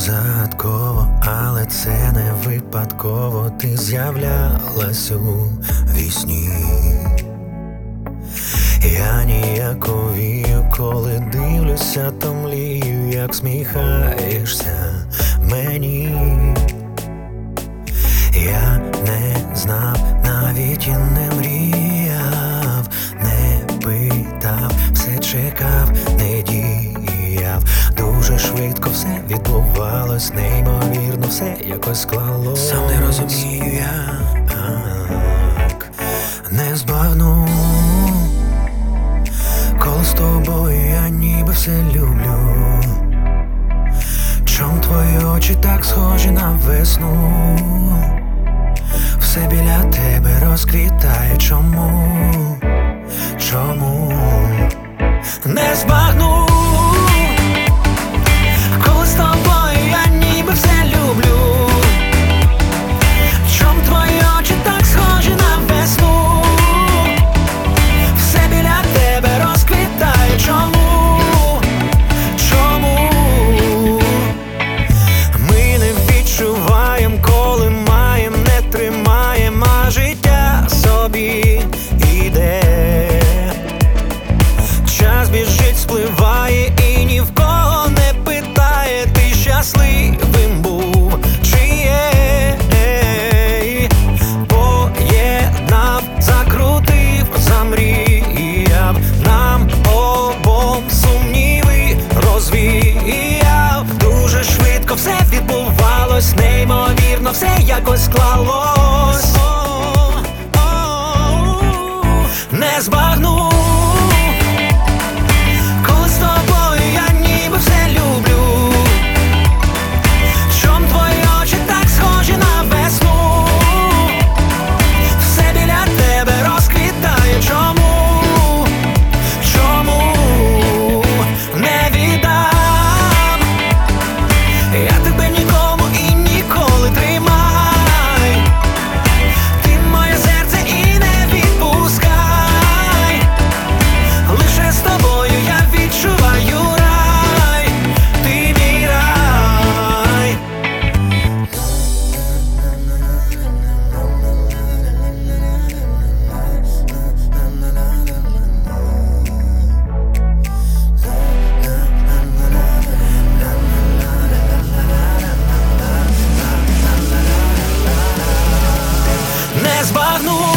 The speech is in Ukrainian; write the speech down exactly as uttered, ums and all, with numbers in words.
загадково, але це не випадково. Ти з'являлась у вісні. Я ніяковію, коли дивлюся, то млію, як сміхаєшся мені. Я не знав, навіть і не мріяв, не питав, все чекав, не діяв. Дуже швидко все відбувалось, неймовірно все якось склалось. Сам не розумію як, не збагну, коли з тобою я ніби все люблю. Чом твої очі так схожі на весну? Все біля тебе розквітає. Чому? Чому? Не збагну, коли з тобою я ніби все люблю. Чом твої очі так схожі на весну? Все біля тебе розквітає. Чому? Чому? Ми не відчуваєм, коли маєм, не тримаєм, а життя собі іде. Час біжить, спливає і ні в кого не питає, ти щасливим був чи є. Поєднав, закрутив, замріяв, нам обом сумніви розвіяв. Дуже швидко все відбувалось, неймовірно все якось склалось. Не збагну, коли з тобою я ніби все люблю. Чом твої очі так схожі на весну? Все біля тебе розквітає. Чому? Чому? Не віддам я тебе нікому і ніколи. Тримай ти моє серце і не відпускай. Лише з тобою я відчуваю рай, ти мій рай. Не збагну,